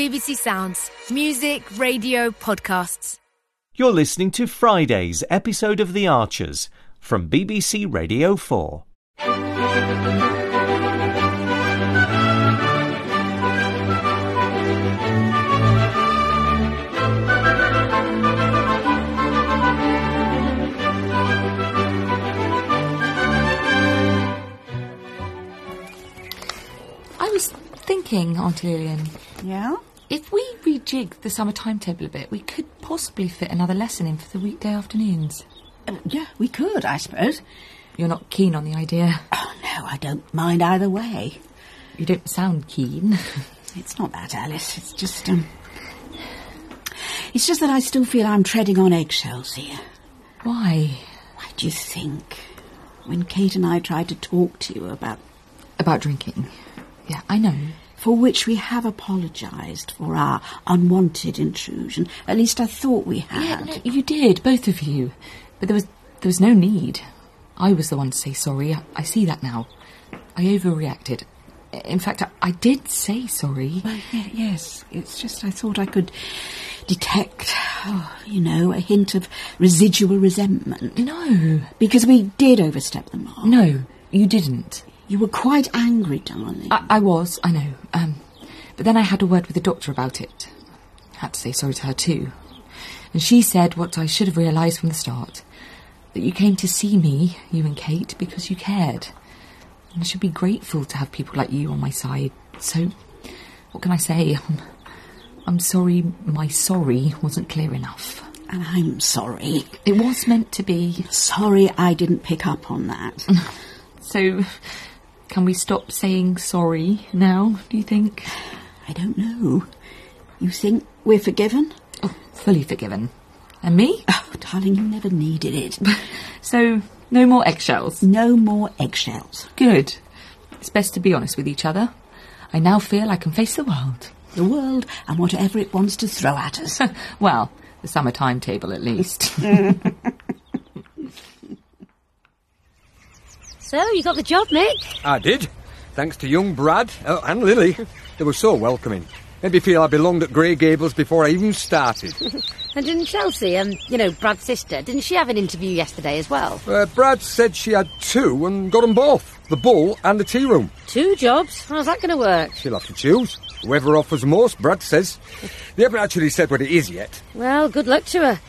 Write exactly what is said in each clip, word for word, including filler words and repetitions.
B B C Sounds. Music, radio, podcasts. You're listening to Friday's episode of The Archers from B B C Radio four. I was thinking, Auntie Lillian. Yeah? If we rejig the summer timetable a bit, we could possibly fit another lesson in for the weekday afternoons. Uh, yeah, we could, I suppose. You're not keen on the idea? Oh, no, I don't mind either way. You don't sound keen. It's not that, Alice. It's just, um... It's just that I still feel I'm treading on eggshells here. Why? Why do you think? When Kate and I tried to talk to you about... About drinking. Yeah, I know. For which we have apologised for our unwanted intrusion. At least I thought we had. Yeah, no, you did, both of you. But there was there was no need. I was the one to say sorry. I, I see that now. I overreacted. In fact, I, I did say sorry. Well, yeah, yes. It's just I thought I could detect, oh, you know, a hint of residual resentment. No. Because we did overstep the mark. No, you didn't. You were quite angry, darling. I, I was, I know. Um, but then I had a word with the doctor about it. Had to say sorry to her too. And she said what I should have realised from the start. That you came to see me, you and Kate, because you cared. And I should be grateful to have people like you on my side. So, what can I say? I'm, I'm sorry my sorry wasn't clear enough. And I'm sorry. It was meant to be. Sorry I didn't pick up on that. So... Can we stop saying sorry now, do you think? I don't know. You think we're forgiven? Oh, fully forgiven. And me? Oh, darling, you never needed it. So, no more eggshells? No more eggshells. Good. It's best to be honest with each other. I now feel I can face the world. The world and whatever it wants to throw at us. Well, the summer timetable at least. So, you got the job, Mick? I did. Thanks to young Brad oh, and Lily. They were so welcoming. Made me feel I belonged at Grey Gables before I even started. And didn't Chelsea, um, you know, Brad's sister, didn't she have an interview yesterday as well? Uh, Brad said she had two and got them both. The Bull and the tea room. Two jobs? How's that going to work? She'll have to choose. Whoever offers most, Brad says. They haven't actually said what it is yet. Well, good luck to her.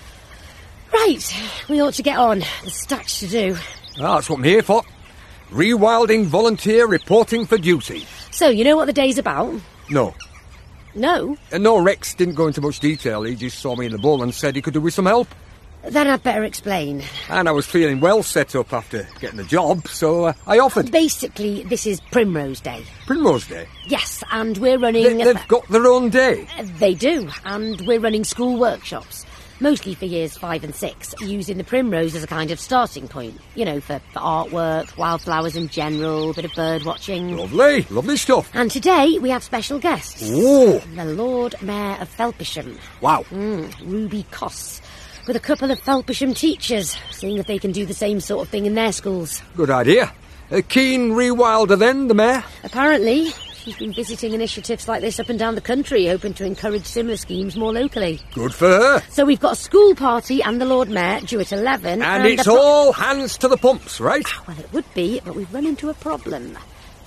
Right, we ought to get on. There's stacks to do. Ah, that's what I'm here for. Rewilding volunteer reporting for duty. So, you know what the day's about? No. No? Uh, no, Rex didn't go into much detail. He just saw me in the Bull and said he could do with some help. Then I'd better explain. And I was feeling well set up after getting the job, so uh, I offered. Basically, this is Primrose Day. Primrose Day? Yes, and we're running... They, they've got their own day? Uh, they do, and we're running school workshops. Mostly for years five and six, using the primrose as a kind of starting point. You know, for, for artwork, wildflowers in general, a bit of bird watching. Lovely, lovely stuff. And today we have special guests. Ooh. The Lord Mayor of Felpersham. Wow. Mm, Ruby Coss. With a couple of Felpersham teachers, seeing if they can do the same sort of thing in their schools. Good idea. A keen rewilder then, the Mayor? Apparently. She's been visiting initiatives like this up and down the country, hoping to encourage similar schemes more locally. Good for her. So we've got a school party and the Lord Mayor due at eleven. And, and it's pro- all hands to the pumps, right? Well, it would be, but we've run into a problem.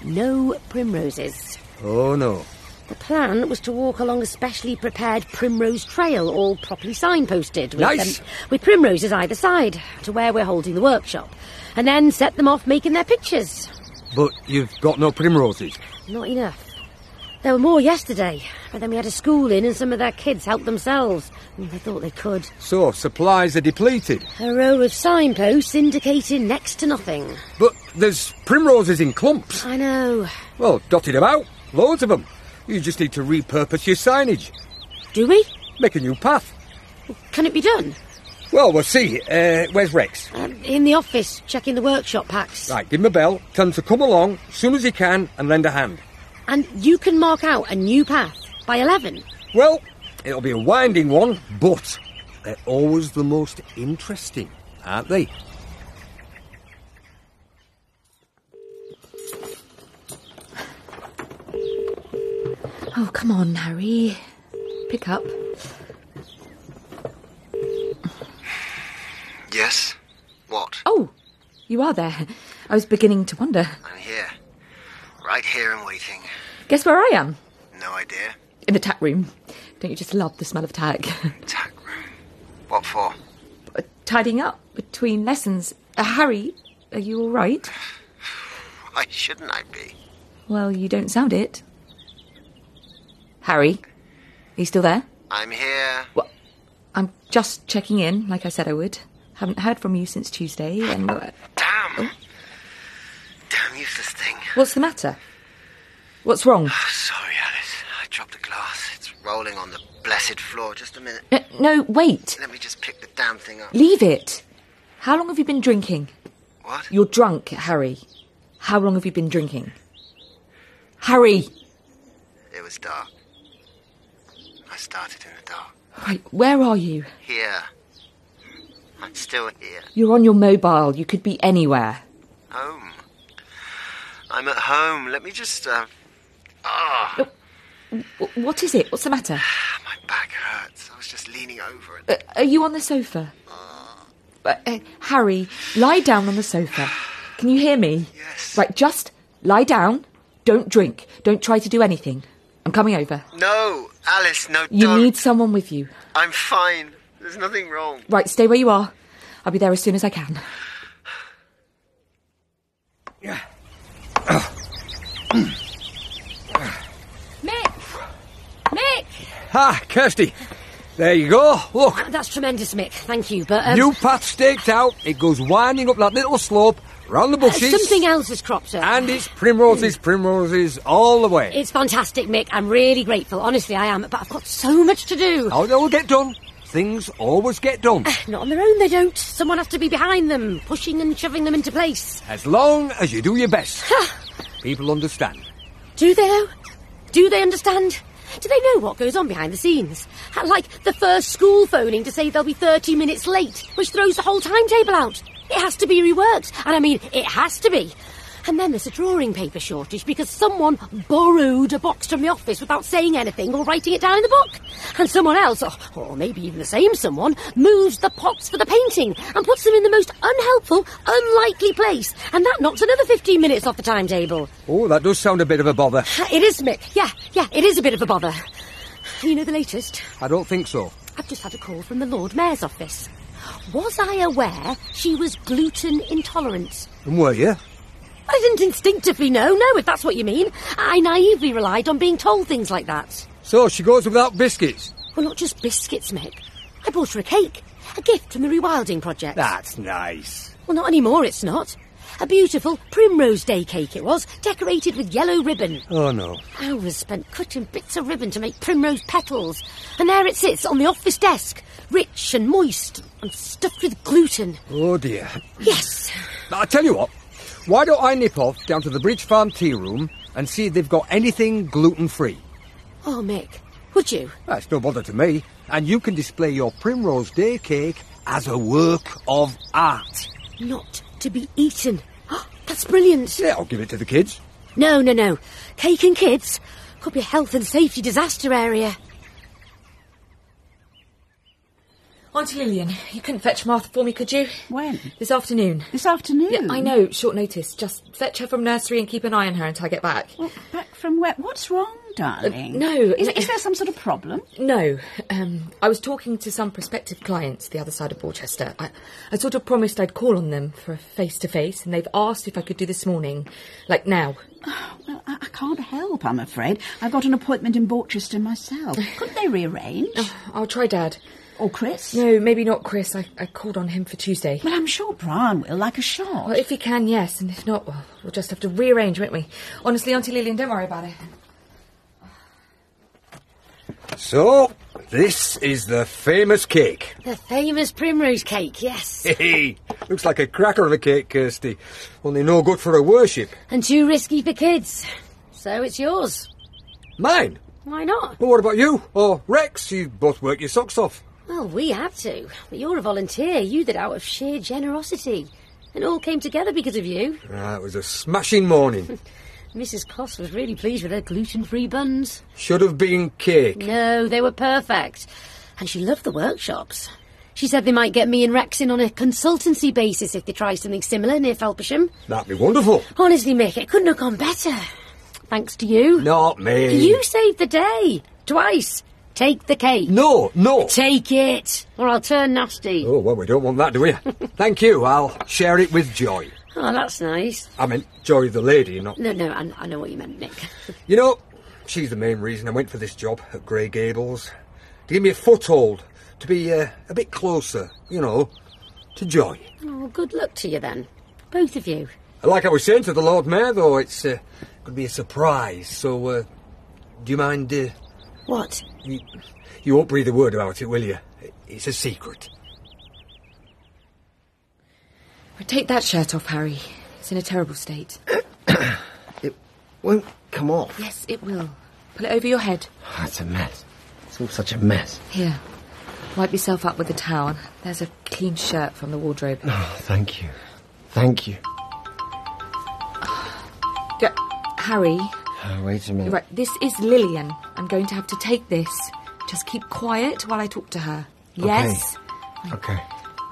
No primroses. Oh, no. The plan was to walk along a specially prepared primrose trail, all properly signposted. With, Nice. um, with primroses either side, to where we're holding the workshop. And then set them off making their pictures. But you've got no primroses? Not enough. There were more yesterday, but then we had a school in and some of their kids helped themselves. And they thought they could. So, supplies are depleted? A row of signposts indicating next to nothing. But there's primroses in clumps. I know. Well, dotted about. Loads of them. You just need to repurpose your signage. Do we? Make a new path. Can it be done? Well, we'll see. Uh, where's Rex? Um, in the office, checking the workshop packs. Right, give him a bell. Tell him to come along as soon as he can and lend a hand. And you can mark out a new path by eleven. Well, it'll be a winding one, but they're always the most interesting, aren't they? Oh, come on, Harry. pick up. Yes? What? Oh, you are there. I was beginning to wonder. I'm here. Right here and waiting. Guess where I am? No idea. In the tack room. Don't you just love the smell of tack? Tack room. What for? Tidying up between lessons. Uh, Harry, are you all right? Why shouldn't I be? Well, you don't sound it. Harry, are you still there? I'm here. Well, I'm just checking in, like I said I would. Haven't heard from you since Tuesday, and... Uh, Damn. Oh. Damn useless thing. What's the matter? What's wrong? Oh, sorry, Alice. I dropped a glass. It's rolling on the blessed floor. Just a minute. Uh, no, wait. Let me just pick the damn thing up. Leave it. How long have you been drinking? What? You're drunk, Harry. How long have you been drinking? Harry! It was dark. I started in the dark. Right, where are you? Here. I'm still here. You're on your mobile. You could be anywhere. Home. I'm at home. Let me just, uh... Ah. W- What is it? What's the matter? My back hurts. I was just leaning over it. Uh, are you on the sofa? Uh, uh, Harry, lie down on the sofa. Can you hear me? Yes. Right, just lie down. Don't drink. Don't try to do anything. I'm coming over. No, Alice, no, You don't. need someone with you. I'm fine. There's nothing wrong. Right, stay where you are. I'll be there as soon as I can. Mick! Mick! Ah, Kirsty. There you go. Look. That's tremendous, Mick. Thank you, but... Um, New path staked out. It goes winding up that little slope, round the bushes. Something else has cropped up. And it's primroses, primroses, all the way. It's fantastic, Mick. I'm really grateful. Honestly, I am. But I've got so much to do. Oh, they'll get done. Things always get done. Not on their own, they don't. Someone has to be behind them, pushing and shoving them into place. As long as you do your best. People understand. Do they, though? Do they understand? Do they know what goes on behind the scenes? Like the first school phoning to say they'll be thirty minutes late, which throws the whole timetable out. It has to be reworked. And I mean, it has to be. And then there's a drawing paper shortage because someone borrowed a box from the office without saying anything or writing it down in the book. And someone else, or, or maybe even the same someone, moves the pots for the painting and puts them in the most unhelpful, unlikely place. And that knocks another fifteen minutes off the timetable. Oh, that does sound a bit of a bother. It is, Mick. Yeah, yeah, it is a bit of a bother. You know the latest? I don't think so. I've just had a call from the Lord Mayor's office. Was I aware she was gluten intolerant? And were you? I didn't instinctively know, no, if that's what you mean. I naively relied on being told things like that. So she goes without biscuits? Well, not just biscuits, Mick. I bought her a cake. A gift from the Rewilding Project. That's nice. Well, not anymore, it's not. A beautiful Primrose Day cake it was, decorated with yellow ribbon. Oh, no. Hours spent cutting bits of ribbon to make primrose petals. And there it sits on the office desk, rich and moist and stuffed with gluten. Oh, dear. Yes. Now, I tell you what. Why don't I nip off down to the Bridge Farm tea room and see if they've got anything gluten-free? Oh, Mick, would you? That's no bother to me. And you can display your Primrose Day cake as a work of art. Not to be eaten. That's brilliant. Yeah, I'll give it to the kids. No, no, no. Cake and kids could be a health and safety disaster area. Auntie Lillian, you couldn't fetch Martha for me, could you? When? This afternoon. This afternoon? Yeah, I know, short notice. Just fetch her from nursery and keep an eye on her until I get back. Well, back from where? What's wrong, darling? Uh, no, Is, no. is there some sort of problem? No. Um, I was talking to some prospective clients the other side of Borchester. I, I sort of promised I'd call on them for a face-to-face, and they've asked if I could do this morning. Like now. Oh, well, I, I can't help, I'm afraid. I've got an appointment in Borchester myself. Couldn't they rearrange? Oh, I'll try Dad. Or Chris? No, maybe not Chris. I, I called on him for Tuesday. Well, I'm sure Brian will, like a shot. Well, if he can, yes. And if not, well, we'll just have to rearrange, won't we? Honestly, Auntie Lillian, don't worry about it. So, this is the famous cake. The famous primrose cake, yes. Hey, looks like a cracker of a cake, Kirsty. Only no good for a worship. And too risky for kids. So it's yours. Mine? Why not? Well, what about you? Or Rex? You both work your socks off. Well, we had to. But you're a volunteer. You did it out of sheer generosity. It all came together because of you. Ah, it was a smashing morning. Missus Coss was really pleased with her gluten-free buns. Should have been cake. No, they were perfect. And she loved the workshops. She said they might get me and Rex in on a consultancy basis if they try something similar near Felpersham. That'd be wonderful. Honestly, Mick, it couldn't have gone better. Thanks to you. Not me. You saved the day. Twice. Take the cake. No, no. Take it, or I'll turn nasty. Oh, well, we don't want that, do we? Thank you. I'll share it with Joy. Oh, that's nice. I meant Joy the lady, not... No, no, I, I know what you meant, Nick. You know, she's the main reason I went for this job at Grey Gables. To give me a foothold, to be uh, a bit closer, you know, to Joy. Oh, good luck to you then. Both of you. Like I was saying to the Lord Mayor, though, it's uh, going to be a surprise, so uh, do you mind... Uh, What? You, you won't breathe a word about it, will you? It's a secret. Take that shirt off, Harry. It's in a terrible state. It won't come off. Yes, it will. Pull it over your head. Oh, it's a mess. It's all such a mess. Here. Wipe yourself up with a towel. There's a clean shirt from the wardrobe. Oh, thank you. Thank you. Yeah, Harry... Oh, wait a minute. Right, this is Lillian. I'm going to have to take this. Just keep quiet while I talk to her. Yes? Okay. okay.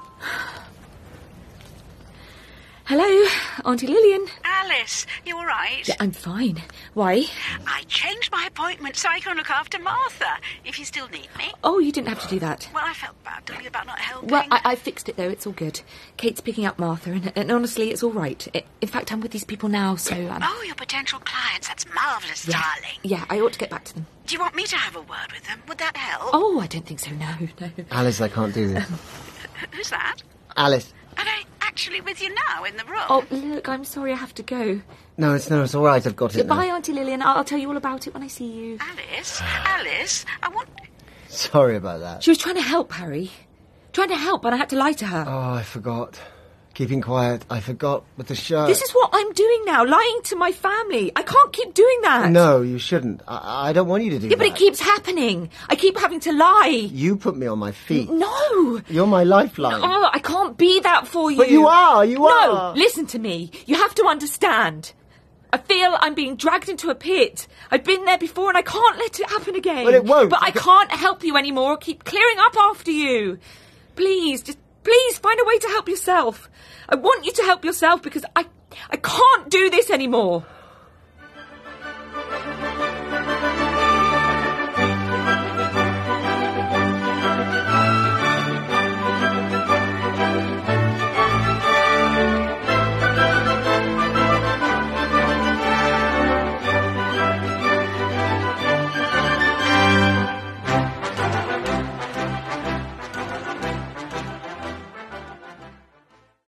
Hello, Auntie Lillian. Alice, you all right? Yeah, I'm fine. Why? I changed my appointment so I can look after Martha, if you still need me. Oh, you didn't have to do that. Well, I felt bad, don't you, about not helping? Well, I, I fixed it, though. It's all good. Kate's picking up Martha, and, and honestly, it's all right. It, in fact, I'm with these people now, so... Um, oh, your potential clients. That's marvellous, yeah, darling. Yeah, I ought to get back to them. Do you want me to have a word with them? Would that help? Oh, I don't think so, no, no. Alice, I can't do this. Who's that? Alice. Are they actually with you now in the room? Oh, look, I'm sorry I have to go. No, it's no, it's all right. I've got it. Goodbye, now. Auntie Lillian. I'll, I'll tell you all about it when I see you. Alice, Alice, I want... Sorry about that. She was trying to help, Harry. Trying to help, and I had to lie to her. Oh, I forgot. Keeping quiet. I forgot with the shirt. This is what I'm doing now, lying to my family. I can't keep doing that. No, you shouldn't. I, I don't want you to do yeah, that. But it keeps happening. I keep having to lie. You put me on my feet. No. You're my lifeline. Oh, I can't be that for you. But you are, you no, are. No, listen to me. You have to understand. I feel I'm being dragged into a pit. I've been there before and I can't let it happen again. But it won't. But I can't help you anymore or keep clearing up after you. Please, just please find a way to help yourself. I want you to help yourself because I, I can't do this anymore.